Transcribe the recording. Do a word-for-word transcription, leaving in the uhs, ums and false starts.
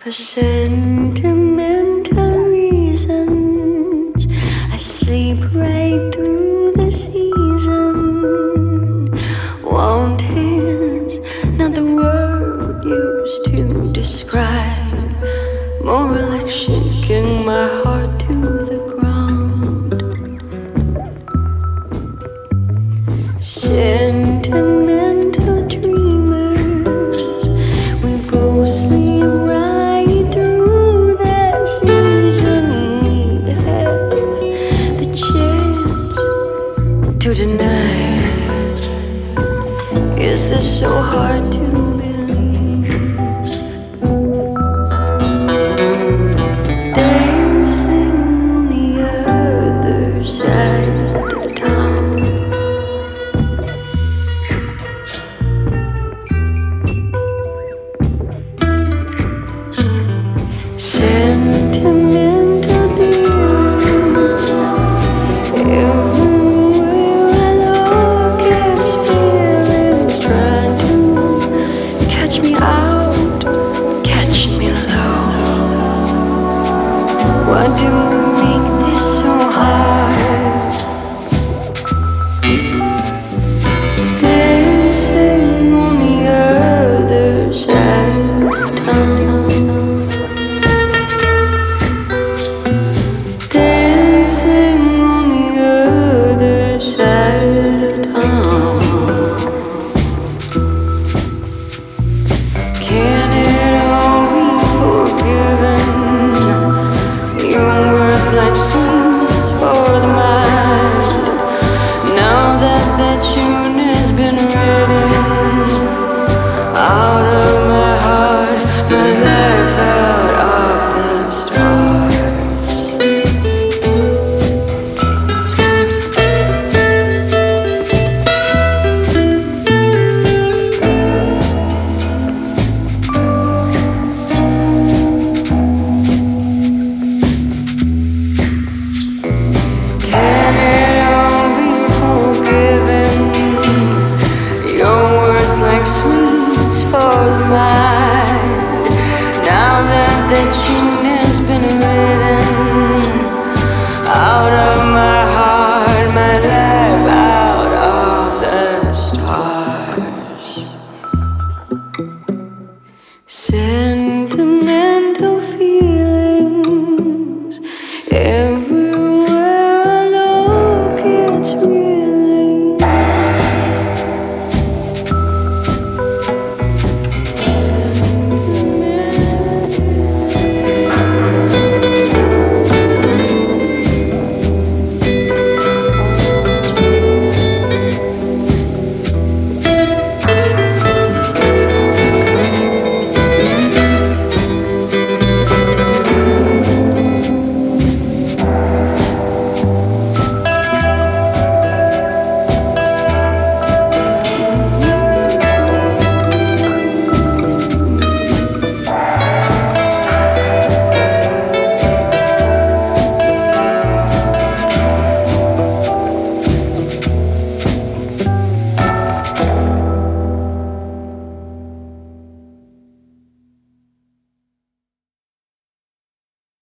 For sentimental reasons, I sleep right through the season. Wanted's not the word used to describe, more like shaking my heart to the ground. Sentimental dreamers, we both sleep right through that season. We have the chance to deny. Is this so hard to